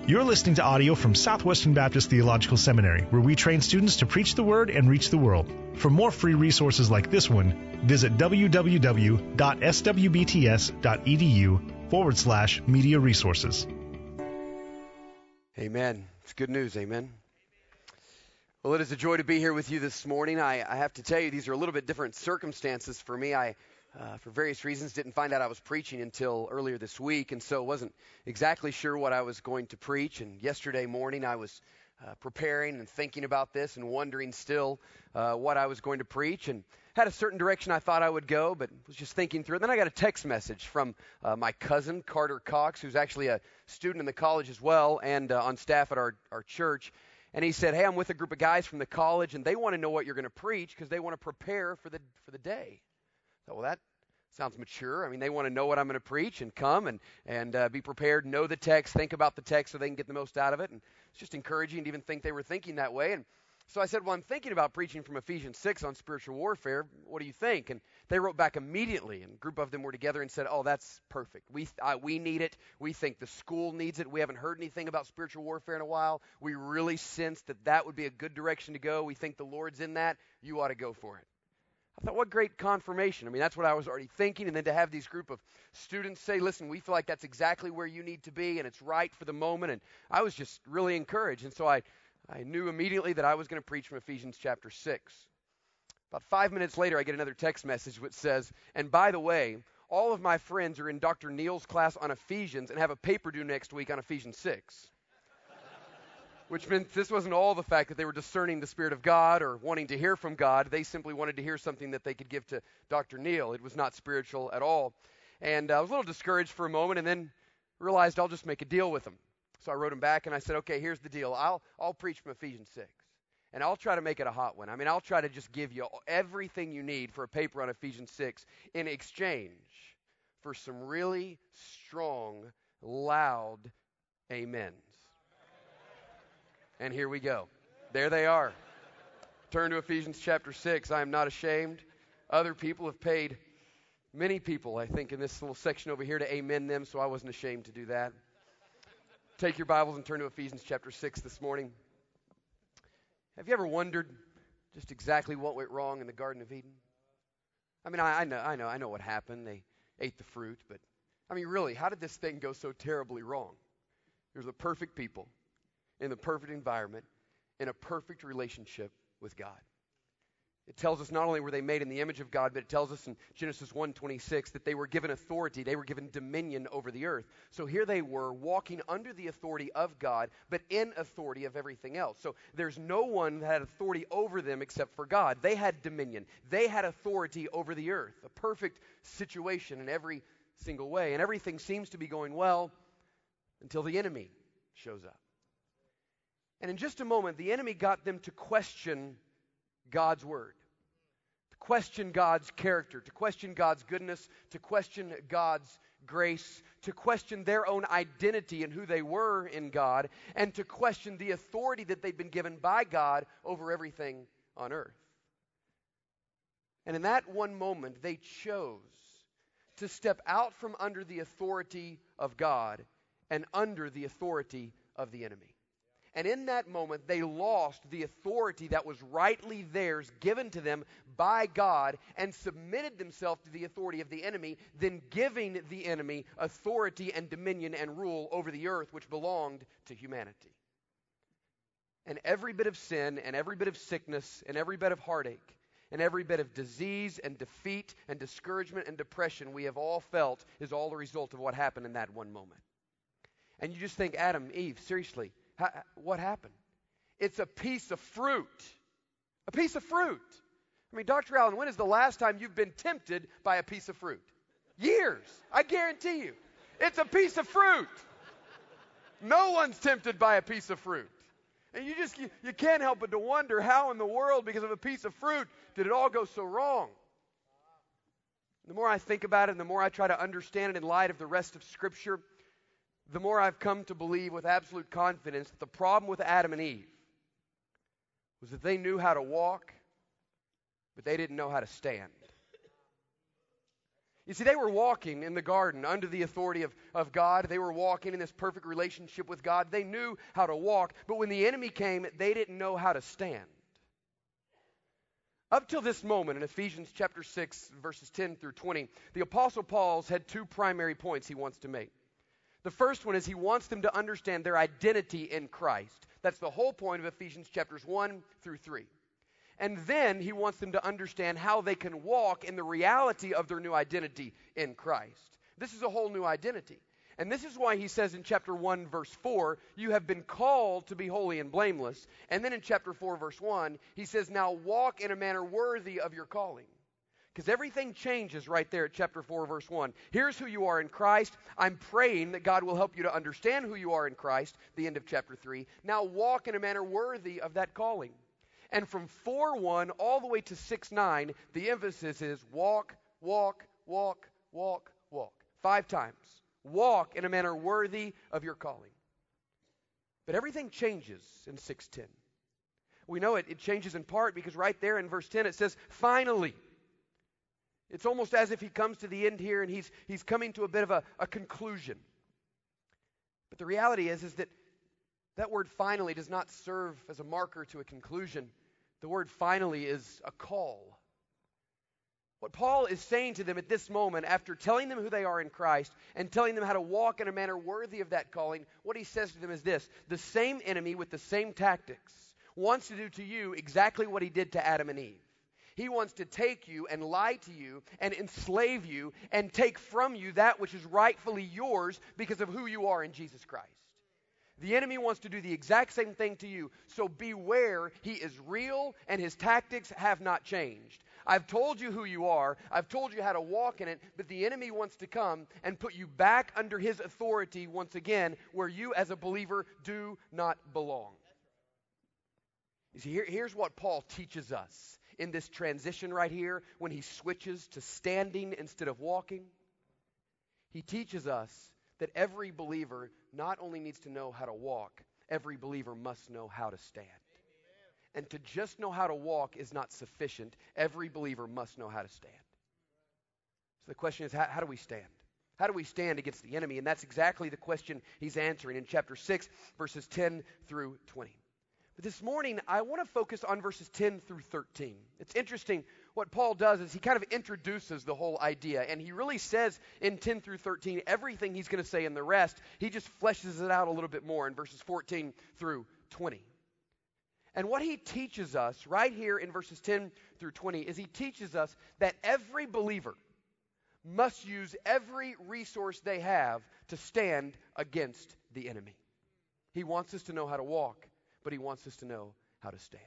You're listening to audio from Southwestern Baptist Theological Seminary, where we train students to preach the Word and reach the world. For more free resources like this one, visit www.swbts.edu/media resources. Amen. It's good news. Amen. Well, it is a joy to be here with you this morning. I have to tell you, these are a little bit different circumstances for me. I for various reasons, didn't find out I was preaching until earlier this week, and so wasn't exactly sure what I was going to preach. And yesterday morning, I was preparing and thinking about this and wondering still what I was going to preach, and had a certain direction I thought I would go, but was just thinking through it. Then I got a text message from my cousin, Carter Cox, who's actually a student in the college as well and on staff at our church. And he said, "Hey, I'm with a group of guys from the college, and they want to know what you're going to preach because they want to prepare for the day." So, well, that sounds mature. I mean, they want to know what I'm going to preach and come and be prepared, know the text, think about the text so they can get the most out of it. And it's just encouraging to even think they were thinking that way. And so I said, well, I'm thinking about preaching from Ephesians 6 on spiritual warfare. What do you think? And they wrote back immediately, and a group of them were together and said, oh, that's perfect. We need it. We think the school needs it. We haven't heard anything about spiritual warfare in a while. We really sense that would be a good direction to go. We think the Lord's in that. You ought to go for it. I thought, what great confirmation. I mean, that's what I was already thinking. And then to have these group of students say, listen, we feel like that's exactly where you need to be, and it's right for the moment. And I was just really encouraged. And so I knew immediately that I was going to preach from Ephesians chapter 6. About 5 minutes later, I get another text message which says, and by the way, all of my friends are in Dr. Neal's class on Ephesians and have a paper due next week on Ephesians 6. Which meant this wasn't all the fact that they were discerning the Spirit of God or wanting to hear from God. They simply wanted to hear something that they could give to Dr. Neal. It was not spiritual at all. And I was a little discouraged for a moment and then realized I'll just make a deal with them. So I wrote him back and I said, okay, here's the deal. I'll preach from Ephesians 6. And I'll try to make it a hot one. I mean, I'll try to just give you everything you need for a paper on Ephesians 6 in exchange for some really strong, loud amens. And here we go. There they are. Turn to Ephesians chapter 6. I am not ashamed. Other people have paid, many people, I think, in this little section over here to amen them, so I wasn't ashamed to do that. Take your Bibles and turn to Ephesians chapter 6 this morning. Have you ever wondered just exactly what went wrong in the Garden of Eden? I mean, I know what happened. They ate the fruit, but I mean, really, how did this thing go so terribly wrong? There's the perfect people in the perfect environment, in a perfect relationship with God. It tells us not only were they made in the image of God, but it tells us in Genesis 1:26 that they were given authority, they were given dominion over the earth. So here they were walking under the authority of God, but in authority of everything else. So there's no one that had authority over them except for God. They had dominion. They had authority over the earth. A perfect situation in every single way. And everything seems to be going well until the enemy shows up. And in just a moment, the enemy got them to question God's word, to question God's character, to question God's goodness, to question God's grace, to question their own identity and who they were in God, and to question the authority that they'd been given by God over everything on earth. And in that one moment, they chose to step out from under the authority of God and under the authority of the enemy. And in that moment, they lost the authority that was rightly theirs, given to them by God, and submitted themselves to the authority of the enemy, then giving the enemy authority and dominion and rule over the earth, which belonged to humanity. And every bit of sin, and every bit of sickness, and every bit of heartache, and every bit of disease and defeat and discouragement and depression we have all felt is all the result of what happened in that one moment. And you just think, Adam, Eve, seriously, what happened? It's a piece of fruit. A piece of fruit. I mean, Dr. Allen, when is the last time you've been tempted by a piece of fruit? Years. I guarantee you. It's a piece of fruit. No one's tempted by a piece of fruit. And you can't help but to wonder how in the world, because of a piece of fruit, did it all go so wrong? The more I think about it and the more I try to understand it in light of the rest of Scripture, the more I've come to believe with absolute confidence that the problem with Adam and Eve was that they knew how to walk, but they didn't know how to stand. You see, they were walking in the garden under the authority of God. They were walking in this perfect relationship with God. They knew how to walk, but when the enemy came, they didn't know how to stand. Up till this moment in Ephesians chapter 6, verses 10 through 20, the Apostle Paul's had two primary points he wants to make. The first one is he wants them to understand their identity in Christ. That's the whole point of Ephesians chapters 1 through 3. And then he wants them to understand how they can walk in the reality of their new identity in Christ. This is a whole new identity. And this is why he says in chapter 1, verse 4, you have been called to be holy and blameless. And then in chapter 4, verse 1, he says, now walk in a manner worthy of your calling. Because everything changes right there at chapter 4, verse 1. Here's who you are in Christ. I'm praying that God will help you to understand who you are in Christ, the end of chapter 3. Now walk in a manner worthy of that calling. And from 4:1 all the way to 6:9, the emphasis is walk, walk, walk, walk, walk. 5 times. Walk in a manner worthy of your calling. But everything changes in 6:10. We know it changes in part because right there in verse 10 it says, finally. It's almost as if he comes to the end here and he's coming to a bit of a conclusion. But the reality is that word finally does not serve as a marker to a conclusion. The word finally is a call. What Paul is saying to them at this moment, after telling them who they are in Christ and telling them how to walk in a manner worthy of that calling, what he says to them is this: the same enemy with the same tactics wants to do to you exactly what he did to Adam and Eve. He wants to take you and lie to you and enslave you and take from you that which is rightfully yours because of who you are in Jesus Christ. The enemy wants to do the exact same thing to you, so beware. He is real and his tactics have not changed. I've told you who you are. I've told you how to walk in it, but the enemy wants to come and put you back under his authority once again where you as a believer do not belong. You see, here's what Paul teaches us in this transition right here when he switches to standing instead of walking. He teaches us that every believer not only needs to know how to walk, every believer must know how to stand. And to just know how to walk is not sufficient. Every believer must know how to stand. So the question is, how do we stand? How do we stand against the enemy? And that's exactly the question he's answering in chapter 6, verses 10 through 20. But this morning, I want to focus on verses 10 through 13. It's interesting. What Paul does is he kind of introduces the whole idea, and he really says in 10 through 13 everything he's going to say in the rest. He just fleshes it out a little bit more in verses 14 through 20. And what he teaches us right here in verses 10 through 20 is he teaches us that every believer must use every resource they have to stand against the enemy. He wants us to know how to walk, but he wants us to know how to stand.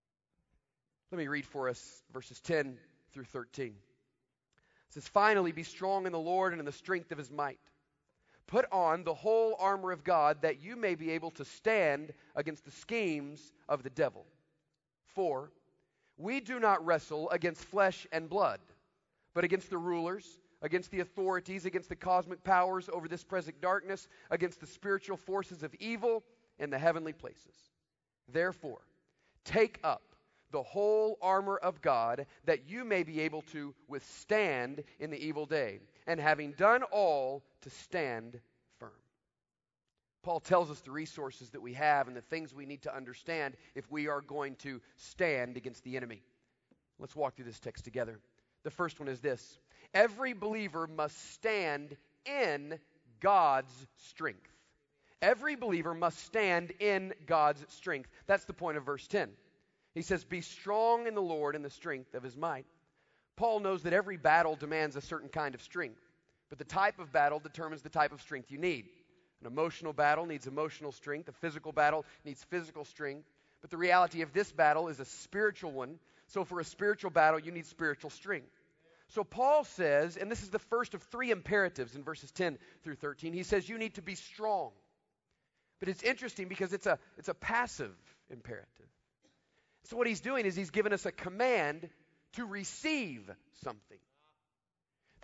Let me read for us verses 10 through 13. It says, finally, be strong in the Lord and in the strength of his might. Put on the whole armor of God that you may be able to stand against the schemes of the devil. For we do not wrestle against flesh and blood, but against the rulers, against the authorities, against the cosmic powers over this present darkness, against the spiritual forces of evil in the heavenly places. Therefore, take up the whole armor of God that you may be able to withstand in the evil day, and having done all, to stand firm. Paul tells us the resources that we have and the things we need to understand if we are going to stand against the enemy. Let's walk through this text together. The first one is this: every believer must stand in God's strength. Every believer must stand in God's strength. That's the point of verse 10. He says, be strong in the Lord and the strength of his might. Paul knows that every battle demands a certain kind of strength, but the type of battle determines the type of strength you need. An emotional battle needs emotional strength. A physical battle needs physical strength. But the reality of this battle is a spiritual one. So for a spiritual battle, you need spiritual strength. So Paul says, and this is the first of 3 imperatives in verses 10 through 13, he says you need to be strong. But it's interesting because it's a passive imperative. So what he's doing is he's given us a command to receive something.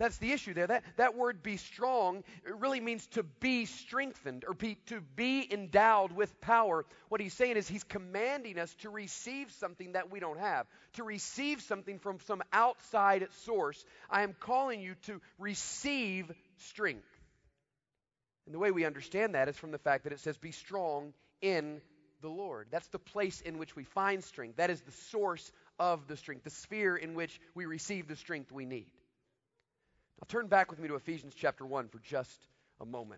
That's the issue there. That word be strong, it really means to be strengthened or to be endowed with power. What he's saying is he's commanding us to receive something that we don't have, to receive something from some outside source. I am calling you to receive strength. And the way we understand that is from the fact that it says be strong in the Lord. That's the place in which we find strength. That is the source of the strength, the sphere in which we receive the strength we need. Now turn back with me to Ephesians chapter 1 for just a moment.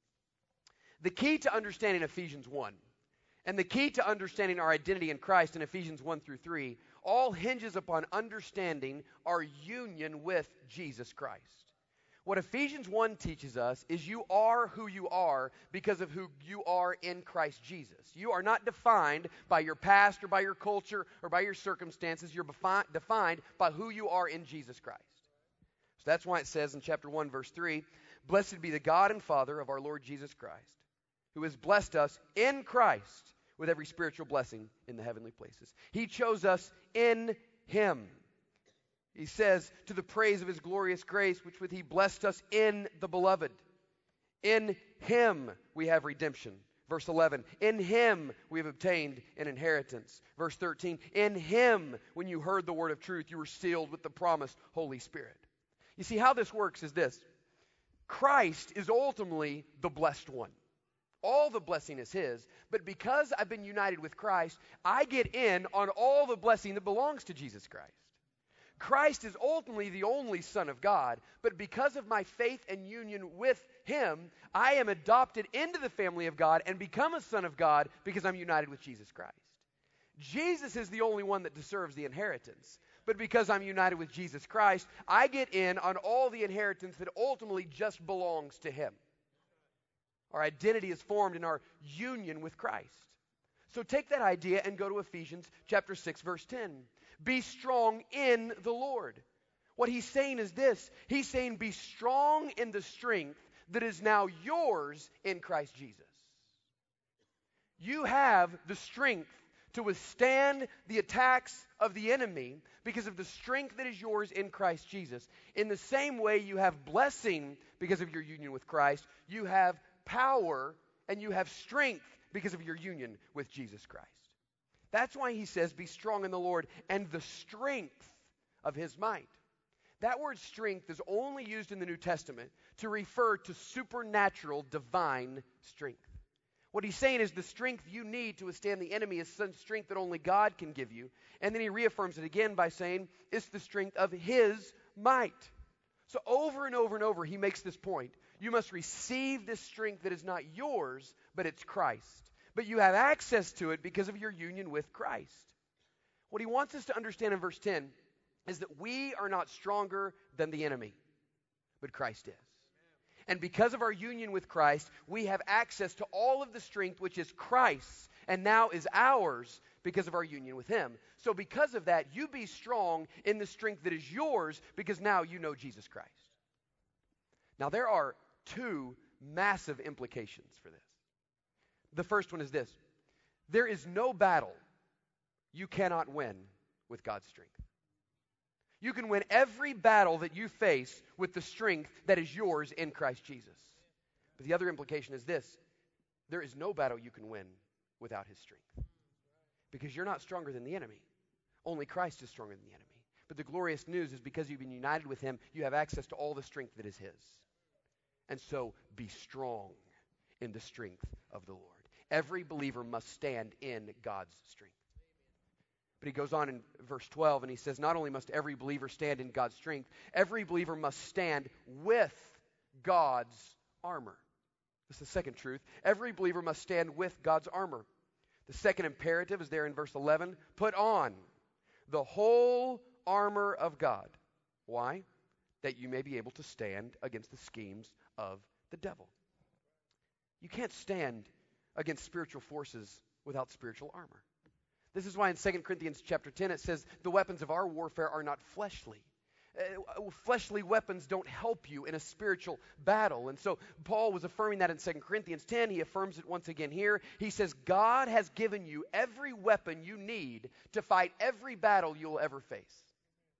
The key to understanding Ephesians 1 and the key to understanding our identity in Christ in Ephesians 1 through 3 all hinges upon understanding our union with Jesus Christ. What Ephesians 1 teaches us is you are who you are because of who you are in Christ Jesus. You are not defined by your past or by your culture or by your circumstances. You're defined by who you are in Jesus Christ. So that's why it says in chapter 1, verse 3, "Blessed be the God and Father of our Lord Jesus Christ, who has blessed us in Christ with every spiritual blessing in the heavenly places." He chose us in Him. He says, to the praise of His glorious grace, which with He blessed us in the Beloved. In Him we have redemption. Verse 11, in Him we have obtained an inheritance. Verse 13, in Him, when you heard the word of truth, you were sealed with the promised Holy Spirit. You see, how this works is this. Christ is ultimately the blessed one. All the blessing is His, but because I've been united with Christ, I get in on all the blessing that belongs to Jesus Christ. Christ is ultimately the only Son of God, but because of my faith and union with Him, I am adopted into the family of God and become a son of God because I'm united with Jesus Christ. Jesus is the only one that deserves the inheritance, but because I'm united with Jesus Christ, I get in on all the inheritance that ultimately just belongs to Him. Our identity is formed in our union with Christ. So take that idea and go to Ephesians chapter 6, verse 10. Be strong in the Lord. What he's saying is this. He's saying be strong in the strength that is now yours in Christ Jesus. You have the strength to withstand the attacks of the enemy because of the strength that is yours in Christ Jesus. In the same way you have blessing because of your union with Christ, you have power and you have strength because of your union with Jesus Christ. That's why he says, be strong in the Lord and the strength of His might. That word strength is only used in the New Testament to refer to supernatural, divine strength. What he's saying is the strength you need to withstand the enemy is some strength that only God can give you. And then he reaffirms it again by saying, it's the strength of His might. So over and over and over, he makes this point. You must receive this strength that is not yours, but it's Christ. But you have access to it because of your union with Christ. What he wants us to understand in verse 10 is that we are not stronger than the enemy, but Christ is. And because of our union with Christ, we have access to all of the strength which is Christ's and now is ours because of our union with Him. So because of that, you be strong in the strength that is yours because now you know Jesus Christ. Now there are two massive implications for this. The first one is this. There is no battle you cannot win with God's strength. You can win every battle that you face with the strength that is yours in Christ Jesus. But the other implication is this. There is no battle you can win without His strength. Because you're not stronger than the enemy. Only Christ is stronger than the enemy. But the glorious news is because you've been united with Him, you have access to all the strength that is His. And so be strong in the strength of the Lord. Every believer must stand in God's strength. But he goes on in verse 12 and he says, not only must every believer stand in God's strength, every believer must stand with God's armor. That's the second truth. Every believer must stand with God's armor. The second imperative is there in verse 11. Put on the whole armor of God. Why? That you may be able to stand against the schemes of the devil. You can't stand against spiritual forces without spiritual armor. This is why in 2 Corinthians chapter 10 it says the weapons of our warfare are not fleshly. Fleshly weapons don't help you in a spiritual battle. And so Paul was affirming that in 2 Corinthians 10. He affirms it once again here. He says God has given you every weapon you need to fight every battle you'll ever face.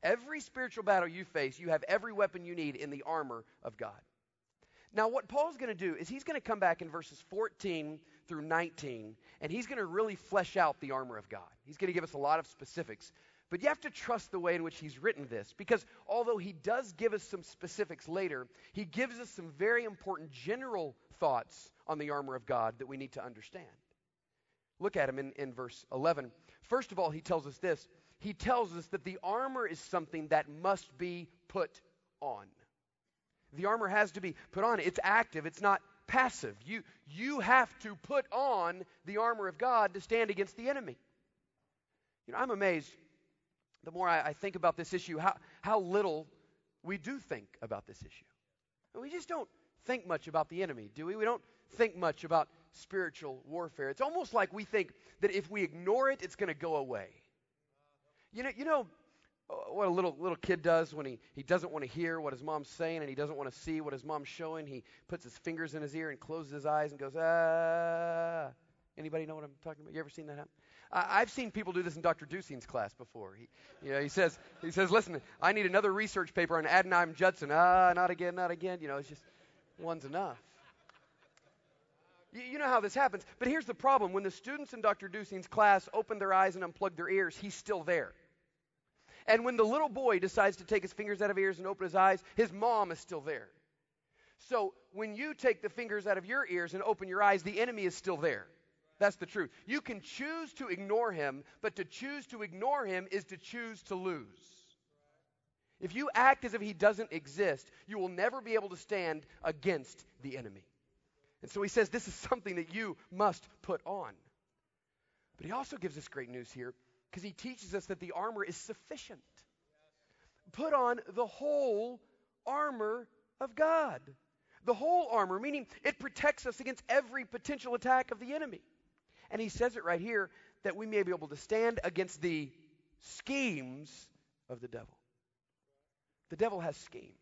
Every spiritual battle you face, you have every weapon you need in the armor of God. Now, what Paul's going to do is he's going to come back in verses 14 through 19, and he's going to really flesh out the armor of God. He's going to give us a lot of specifics. But you have to trust the way in which he's written this, because although he does give us some specifics later, he gives us some very important general thoughts on the armor of God that we need to understand. Look at him in verse 11. First of all, he tells us this. He tells us that the armor is something that must be put on. The armor has to be put on. It's active. It's not passive. You have to put on the armor of God to stand against the enemy. You know, I'm amazed, the more I think about this issue, how little we do think about this issue. We just don't think much about the enemy, do we? We don't think much about spiritual warfare. It's almost like we think that if we ignore it, it's going to go away. You know what a little kid does when he doesn't want to hear what his mom's saying and he doesn't want to see what his mom's showing? He puts his fingers in his ear and closes his eyes and goes, ah. Anybody know what I'm talking about? You ever seen that happen? I've seen people do this in Dr. Ducey's class before. He says, listen, I need another research paper on Adoniram Judson. Not again, not again. It's just one's enough. You know how this happens. But here's the problem. When the students in Dr. Ducey's class open their eyes and unplug their ears, he's still there. And when the little boy decides to take his fingers out of his ears and open his eyes, his mom is still there. So when you take the fingers out of your ears and open your eyes, the enemy is still there. That's the truth. You can choose to ignore him, but to choose to ignore him is to choose to lose. If you act as if he doesn't exist, you will never be able to stand against the enemy. And so he says this is something that you must put on. But he also gives us great news here, because he teaches us that the armor is sufficient. Put on the whole armor of God. The whole armor, meaning it protects us against every potential attack of the enemy. And he says it right here, that we may be able to stand against the schemes of the devil. The devil has schemes.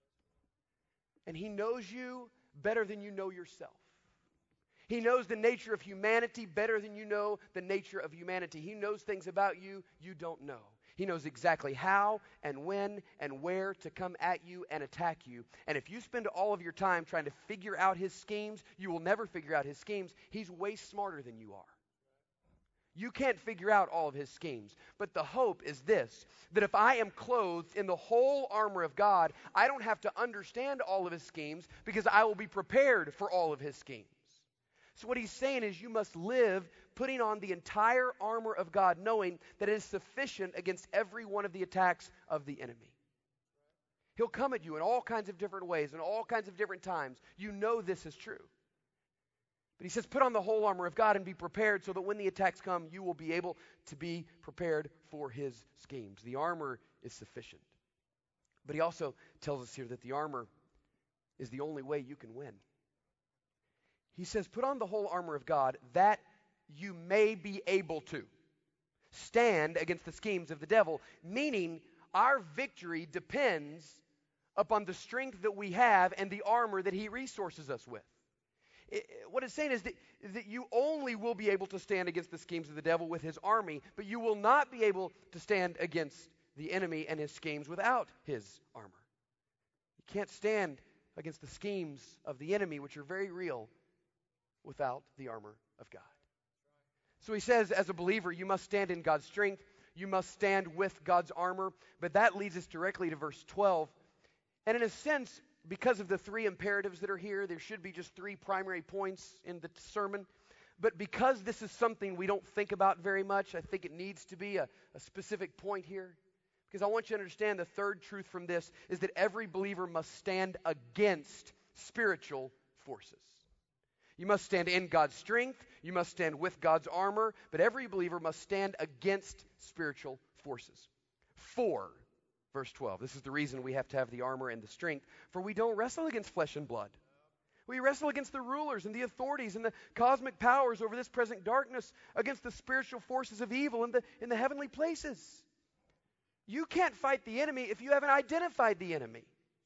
And he knows you better than you know yourself. He knows the nature of humanity better than you know the nature of humanity. He knows things about you you don't know. He knows exactly how and when and where to come at you and attack you. And if you spend all of your time trying to figure out his schemes, you will never figure out his schemes. He's way smarter than you are. You can't figure out all of his schemes. But the hope is this, that if I am clothed in the whole armor of God, I don't have to understand all of his schemes because I will be prepared for all of his schemes. So what he's saying is you must live putting on the entire armor of God, knowing that it is sufficient against every one of the attacks of the enemy. He'll come at you in all kinds of different ways, in all kinds of different times. You know this is true. But he says, put on the whole armor of God and be prepared so that when the attacks come, you will be able to be prepared for his schemes. The armor is sufficient. But he also tells us here that the armor is the only way you can win. He says, put on the whole armor of God that you may be able to stand against the schemes of the devil, meaning our victory depends upon the strength that we have and the armor that he resources us with. What it's saying is that you only will be able to stand against the schemes of the devil with his army, but you will not be able to stand against the enemy and his schemes without his armor. You can't stand against the schemes of the enemy, which are very real, without the armor of God. So he says, as a believer, you must stand in God's strength. You must stand with God's armor. But that leads us directly to verse 12. And in a sense, because of the three imperatives that are here, there should be just three primary points in the sermon. But because this is something we don't think about very much, I think it needs to be a specific point here. Because I want you to understand the third truth from this is that every believer must stand against spiritual forces. You must stand in God's strength. You must stand with God's armor. But every believer must stand against spiritual forces. 4, verse 12. This is the reason we have to have the armor and the strength. For we don't wrestle against flesh and blood. We wrestle against the rulers and the authorities and the cosmic powers over this present darkness, against the spiritual forces of evil in the heavenly places. You can't fight the enemy if you haven't identified the enemy.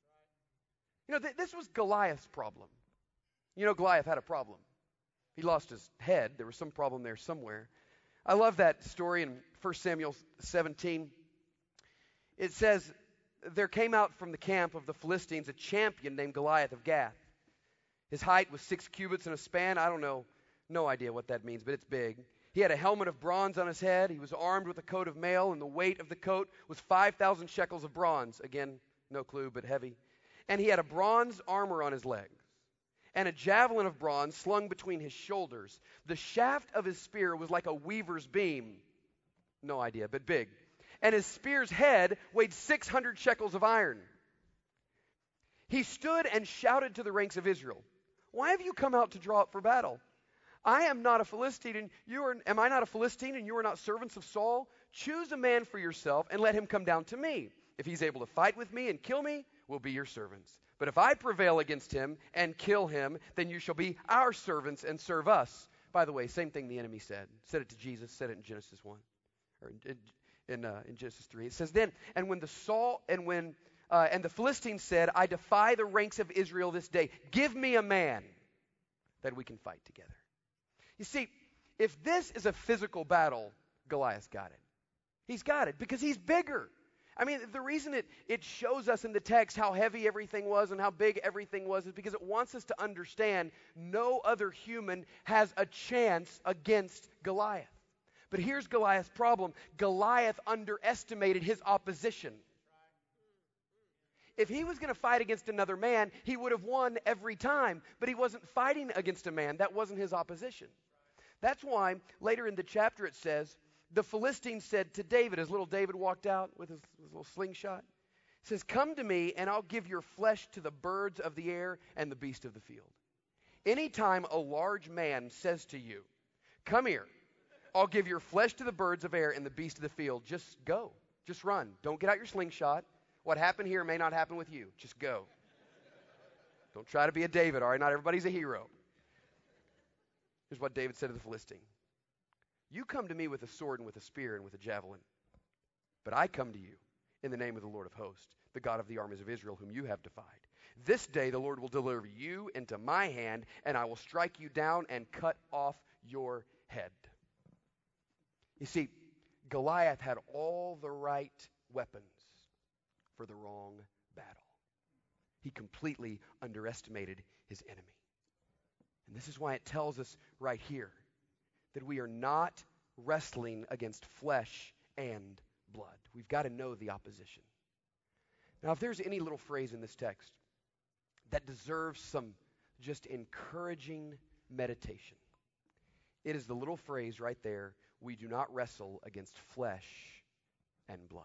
You know, this was Goliath's problem. You know, Goliath had a problem. He lost his head. There was some problem there somewhere. I love that story in 1 Samuel 17. it says, there came out from the camp of the Philistines a champion named Goliath of Gath. His height was 6 cubits and a span. I don't know, no idea what that means, but it's big. He had a helmet of bronze on his head. He was armed with a coat of mail, and the weight of the coat was 5,000 shekels of bronze. Again, no clue, but heavy. And he had a bronze armor on his legs, and a javelin of bronze slung between his shoulders. The shaft of his spear was like a weaver's beam. No idea, but big. And his spear's head weighed 600 shekels of iron. He stood and shouted to the ranks of Israel, "Why have you come out to draw up for battle? I am not a Philistine, and am I not a Philistine, and you are not servants of Saul? Choose a man for yourself, and let him come down to me. If he's able to fight with me and kill me, we'll be your servants. But if I prevail against him and kill him, then you shall be our servants and serve us." By the way, same thing the enemy said. Said it to Jesus, said it in Genesis 1, or in Genesis 3. It says, then, and the Philistines said, "I defy the ranks of Israel this day. Give me a man that we can fight together." You see, if this is a physical battle, Goliath's got it. He's got it because he's bigger. I mean, the reason it shows us in the text how heavy everything was and how big everything was is because it wants us to understand no other human has a chance against Goliath. But here's Goliath's problem. Goliath underestimated his opposition. If he was going to fight against another man, he would have won every time. But he wasn't fighting against a man. That wasn't his opposition. That's why later in the chapter it says, the Philistines said to David, as little David walked out with his little slingshot, it says, "Come to me and I'll give your flesh to the birds of the air and the beasts of the field." Anytime a large man says to you, "Come here, I'll give your flesh to the birds of air and the beasts of the field," just go. Just run. Don't get out your slingshot. What happened here may not happen with you. Just go. Don't try to be a David, all right? Not everybody's a hero. Here's what David said to the Philistine. "You come to me with a sword and with a spear and with a javelin, but I come to you in the name of the Lord of hosts, the God of the armies of Israel, whom you have defied. This day the Lord will deliver you into my hand, and I will strike you down and cut off your head." You see, Goliath had all the right weapons for the wrong battle. He completely underestimated his enemy. And this is why it tells us right here that we are not wrestling against flesh and blood. We've got to know the opposition. Now, if there's any little phrase in this text that deserves some just encouraging meditation, it is the little phrase right there, "We do not wrestle against flesh and blood."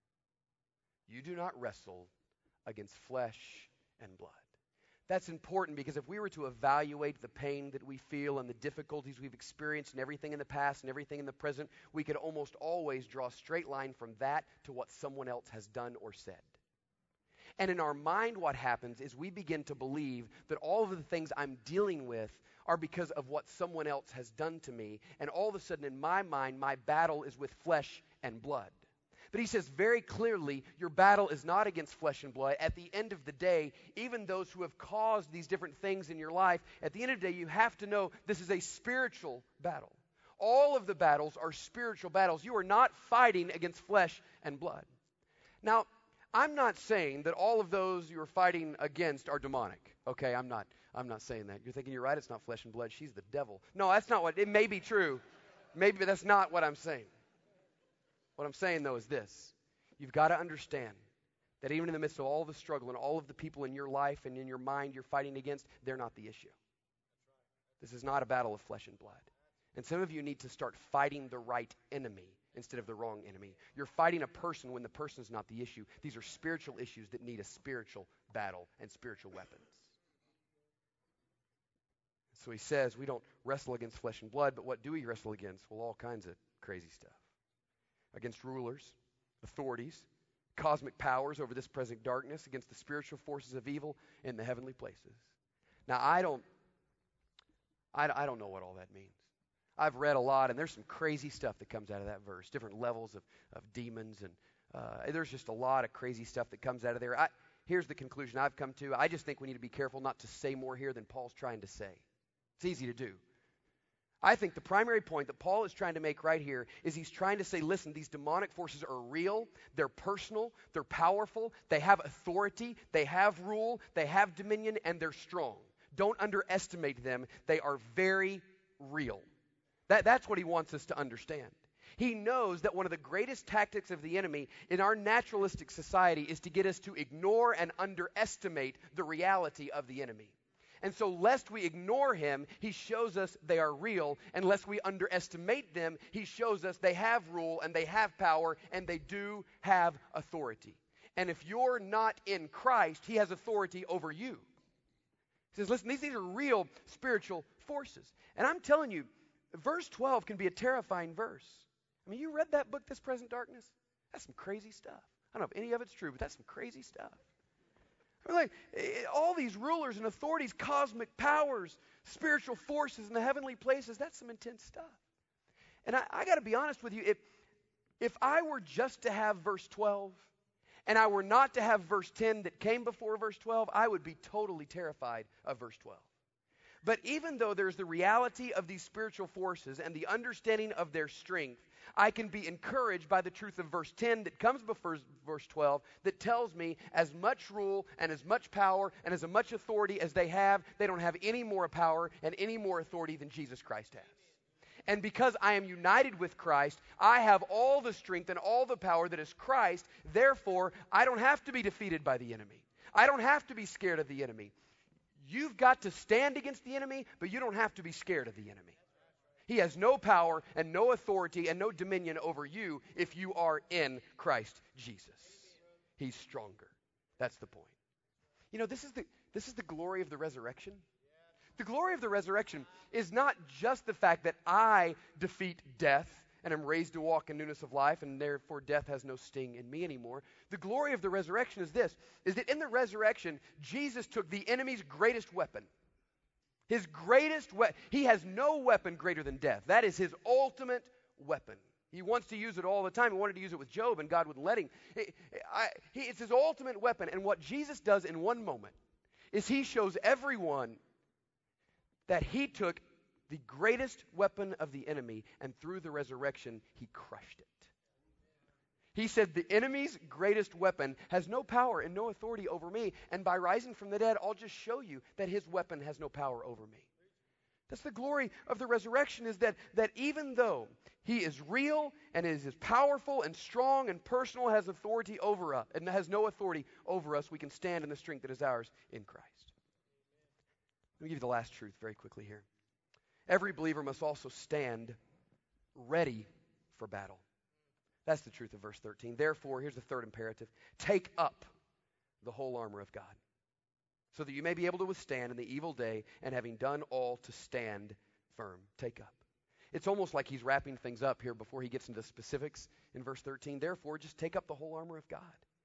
You do not wrestle against flesh and blood. That's important because if we were to evaluate the pain that we feel and the difficulties we've experienced and everything in the past and everything in the present, we could almost always draw a straight line from that to what someone else has done or said. And in our mind, what happens is we begin to believe that all of the things I'm dealing with are because of what someone else has done to me. And all of a sudden, in my mind, my battle is with flesh and blood. But he says very clearly, your battle is not against flesh and blood. At the end of the day, even those who have caused these different things in your life, at the end of the day, you have to know this is a spiritual battle. All of the battles are spiritual battles. You are not fighting against flesh and blood. Now, I'm not saying that all of those you're fighting against are demonic. Okay, I'm not saying that. You're thinking, you're right, it's not flesh and blood. She's the devil. No, that's not what, it may be true. Maybe, but that's not what I'm saying. What I'm saying, though, is this. You've got to understand that even in the midst of all the struggle and all of the people in your life and in your mind you're fighting against, they're not the issue. This is not a battle of flesh and blood. And some of you need to start fighting the right enemy instead of the wrong enemy. You're fighting a person when the person's not the issue. These are spiritual issues that need a spiritual battle and spiritual weapons. So he says we don't wrestle against flesh and blood, but what do we wrestle against? Well, all kinds of crazy stuff. Against rulers, authorities, cosmic powers over this present darkness, against the spiritual forces of evil in the heavenly places. Now, I don't know what all that means. I've read a lot, and there's some crazy stuff that comes out of that verse, different levels of demons, and there's just a lot of crazy stuff that comes out of there. Here's the conclusion I've come to. I just think we need to be careful not to say more here than Paul's trying to say. It's easy to do. I think the primary point that Paul is trying to make right here is he's trying to say, listen, these demonic forces are real, they're personal, they're powerful, they have authority, they have rule, they have dominion, and they're strong. Don't underestimate them. They are very real. That's what he wants us to understand. He knows that one of the greatest tactics of the enemy in our naturalistic society is to get us to ignore and underestimate the reality of the enemy. And so lest we ignore him, he shows us they are real. And lest we underestimate them, he shows us they have rule and they have power and they do have authority. And if you're not in Christ, he has authority over you. He says, listen, these are real spiritual forces. And I'm telling you, verse 12 can be a terrifying verse. I mean, you read that book, This Present Darkness? That's some crazy stuff. I don't know if any of it's true, but that's some crazy stuff. Like, all these rulers and authorities, cosmic powers, spiritual forces in the heavenly places, that's some intense stuff. And I got to be honest with you, if I were just to have verse 12 and I were not to have verse 10 that came before verse 12, I would be totally terrified of verse 12. But even though there's the reality of these spiritual forces and the understanding of their strength, I can be encouraged by the truth of verse 10 that comes before verse 12 that tells me as much rule and as much power and as much authority as they don't have any more power and any more authority than Jesus Christ has. And because I am united with Christ, I have all the strength and all the power that is Christ. Therefore, I don't have to be defeated by the enemy. I don't have to be scared of the enemy. You've got to stand against the enemy, but you don't have to be scared of the enemy. He has no power and no authority and no dominion over you if you are in Christ Jesus. He's stronger. That's the point. You know, this is the glory of the resurrection. The glory of the resurrection is not just the fact that I defeat death and am raised to walk in newness of life, and therefore death has no sting in me anymore. The glory of the resurrection is this, is that in the resurrection, Jesus took the enemy's greatest weapon. His greatest weapon. He has no weapon greater than death. That is his ultimate weapon. He wants to use it all the time. He wanted to use it with Job, and God wouldn't let him. It's his ultimate weapon. And what Jesus does in one moment is he shows everyone that he took the greatest weapon of the enemy, and through the resurrection, he crushed it. He said, the enemy's greatest weapon has no power and no authority over me, and by rising from the dead, I'll just show you that his weapon has no power over me. That's the glory of the resurrection, is that even though he is real and is powerful and strong and personal, has authority over us, and has no authority over us, we can stand in the strength that is ours in Christ. Let me give you the last truth very quickly here. Every believer must also stand ready for battle. That's the truth of verse 13. Therefore, here's the third imperative. Take up the whole armor of God, so that you may be able to withstand in the evil day, and having done all, to stand firm. Take up. It's almost like he's wrapping things up here before he gets into specifics in verse 13. Therefore, just take up the whole armor of God.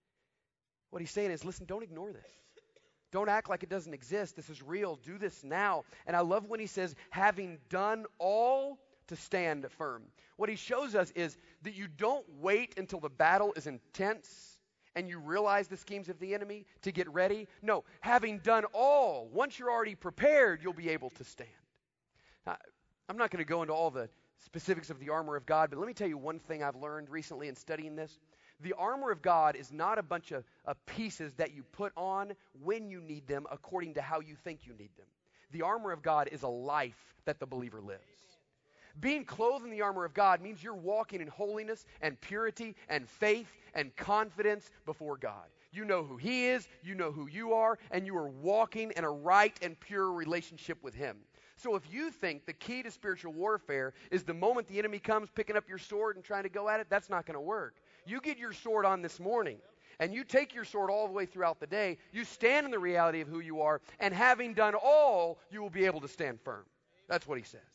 What he's saying is, listen, don't ignore this. Don't act like it doesn't exist. This is real. Do this now. And I love when he says, having done all, to stand firm. What he shows us is that you don't wait until the battle is intense and you realize the schemes of the enemy to get ready. No, having done all, once you're already prepared, you'll be able to stand. Now, I'm not going to go into all the specifics of the armor of God, but let me tell you one thing I've learned recently in studying this. The armor of God is not a bunch of pieces that you put on when you need them according to how you think you need them. The armor of God is a life that the believer lives. Being clothed in the armor of God means you're walking in holiness and purity and faith and confidence before God. You know who He is, you know who you are, and you are walking in a right and pure relationship with Him. So if you think the key to spiritual warfare is the moment the enemy comes picking up your sword and trying to go at it, that's not going to work. You get your sword on this morning, and you take your sword all the way throughout the day. You stand in the reality of who you are, and having done all, you will be able to stand firm. That's what he says.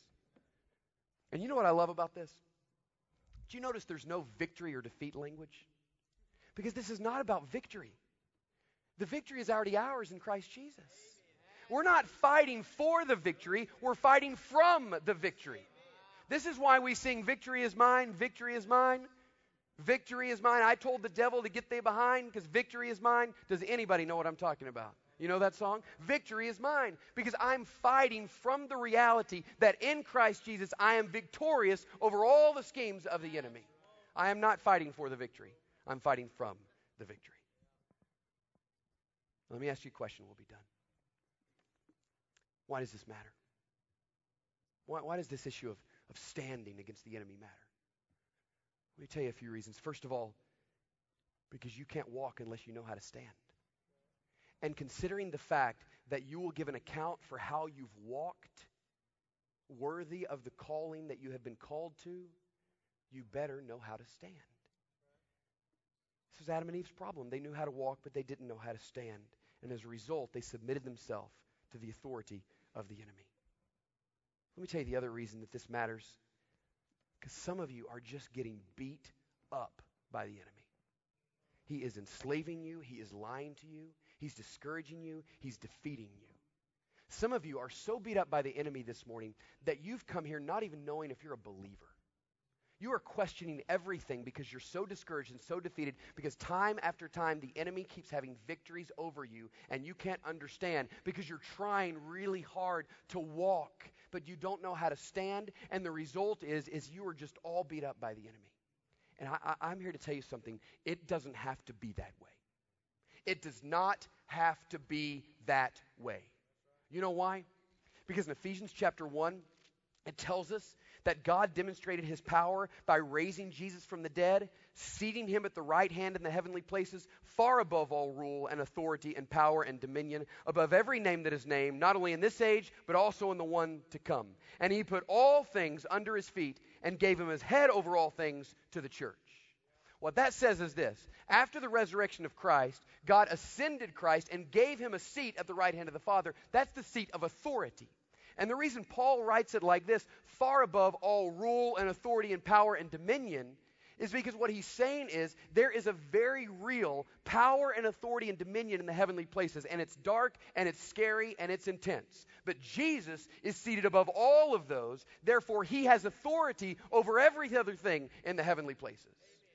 And you know what I love about this? Do you notice there's no victory or defeat language? Because this is not about victory. The victory is already ours in Christ Jesus. We're not fighting for the victory. We're fighting from the victory. This is why we sing, victory is mine, victory is mine. Victory is mine. I told the devil to get thee behind because victory is mine. Does anybody know what I'm talking about? You know that song? Victory is mine because I'm fighting from the reality that in Christ Jesus I am victorious over all the schemes of the enemy. I am not fighting for the victory. I'm fighting from the victory. Let me ask you a question. We'll be done. Why does this matter? Why does this issue of standing against the enemy matter? Let me tell you a few reasons. First of all, because you can't walk unless you know how to stand. And considering the fact that you will give an account for how you've walked worthy of the calling that you have been called to, you better know how to stand. This was Adam and Eve's problem. They knew how to walk, but they didn't know how to stand. And as a result, they submitted themselves to the authority of the enemy. Let me tell you the other reason that this matters. Because some of you are just getting beat up by the enemy. He is enslaving you. He is lying to you. He's discouraging you. He's defeating you. Some of you are so beat up by the enemy this morning that you've come here not even knowing if you're a believer. You are questioning everything because you're so discouraged and so defeated because time after time the enemy keeps having victories over you and you can't understand because you're trying really hard to walk but you don't know how to stand, and the result is you are just all beat up by the enemy. And I'm here to tell you something. It doesn't have to be that way. It does not have to be that way. You know why? Because in Ephesians chapter 1, it tells us that God demonstrated his power by raising Jesus from the dead, seating him at the right hand in the heavenly places, far above all rule and authority and power and dominion, above every name that is named, not only in this age, but also in the one to come. And he put all things under his feet and gave him his head over all things to the church. What that says is this: after the resurrection of Christ, God ascended Christ and gave him a seat at the right hand of the Father. That's the seat of authority. And the reason Paul writes it like this, far above all rule and authority and power and dominion, is because what he's saying is there is a very real power and authority and dominion in the heavenly places, and it's dark and it's scary and it's intense. But Jesus is seated above all of those, therefore he has authority over every other thing in the heavenly places.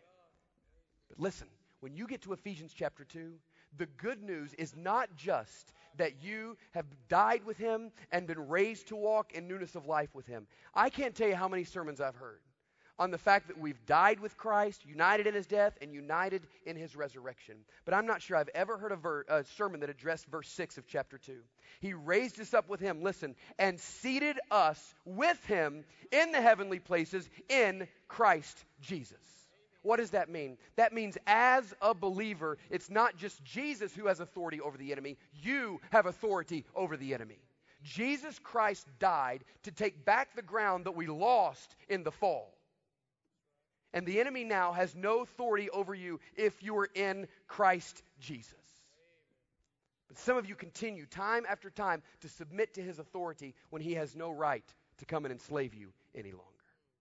But listen, when you get to Ephesians chapter 2, the good news is not just that you have died with him and been raised to walk in newness of life with him. I can't tell you how many sermons I've heard on the fact that we've died with Christ, united in his death, and united in his resurrection. But I'm not sure I've ever heard a sermon that addressed verse 6 of chapter 2. He raised us up with him, listen, and seated us with him in the heavenly places in Christ Jesus. What does that mean? That means as a believer, it's not just Jesus who has authority over the enemy. You have authority over the enemy. Jesus Christ died to take back the ground that we lost in the fall. And the enemy now has no authority over you if you are in Christ Jesus. But some of you continue time after time to submit to his authority when he has no right to come and enslave you any longer.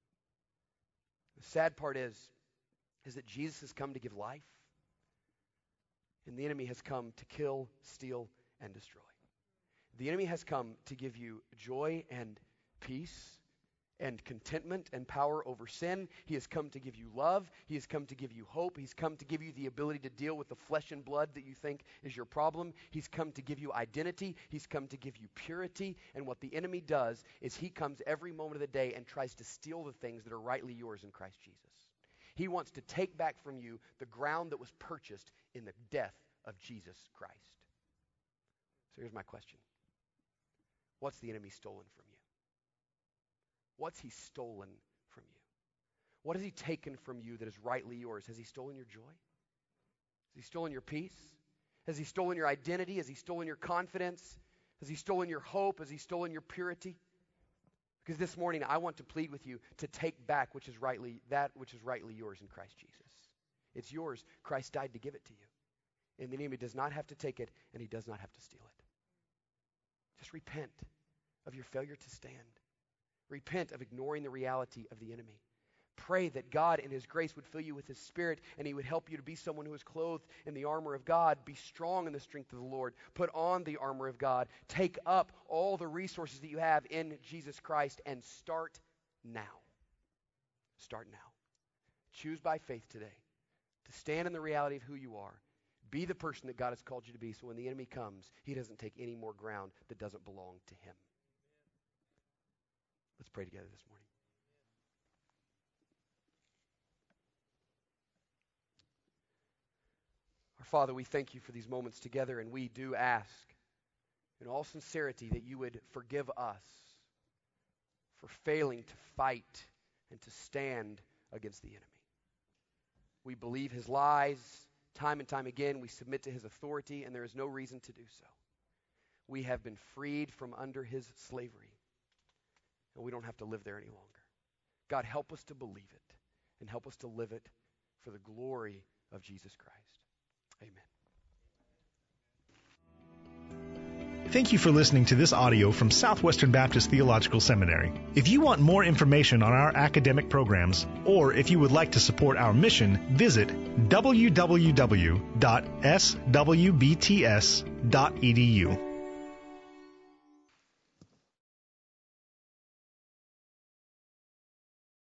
The sad part is that Jesus has come to give life, and the enemy has come to kill, steal, and destroy. The enemy has come to give you joy and peace and contentment and power over sin. He has come to give you love. He has come to give you hope. He's come to give you the ability to deal with the flesh and blood that you think is your problem. He's come to give you identity. He's come to give you purity. And what the enemy does is he comes every moment of the day and tries to steal the things that are rightly yours in Christ Jesus. He wants to take back from you the ground that was purchased in the death of Jesus Christ. So here's my question. What's the enemy stolen from you? What's he stolen from you? What has he taken from you that is rightly yours? Has he stolen your joy? Has he stolen your peace? Has he stolen your identity? Has he stolen your confidence? Has he stolen your hope? Has he stolen your purity? Because this morning I want to plead with you to take back that which is rightly yours in Christ Jesus. It's yours. Christ died to give it to you. And the enemy does not have to take it, and he does not have to steal it. Just repent of your failure to stand. Repent of ignoring the reality of the enemy. Pray that God in his grace would fill you with his Spirit, and he would help you to be someone who is clothed in the armor of God. Be strong in the strength of the Lord. Put on the armor of God. Take up all the resources that you have in Jesus Christ and start now. Start now. Choose by faith today to stand in the reality of who you are. Be the person that God has called you to be, so when the enemy comes, he doesn't take any more ground that doesn't belong to him. Let's pray together this morning. Our Father, we thank you for these moments together, and we do ask in all sincerity that you would forgive us for failing to fight and to stand against the enemy. We believe his lies time and time again. We submit to his authority, and there is no reason to do so. We have been freed from under his slavery, and we don't have to live there any longer. God, help us to believe it, and help us to live it for the glory of Jesus Christ. Amen. Thank you for listening to this audio from Southwestern Baptist Theological Seminary. If you want more information on our academic programs, or if you would like to support our mission, visit www.swbts.edu.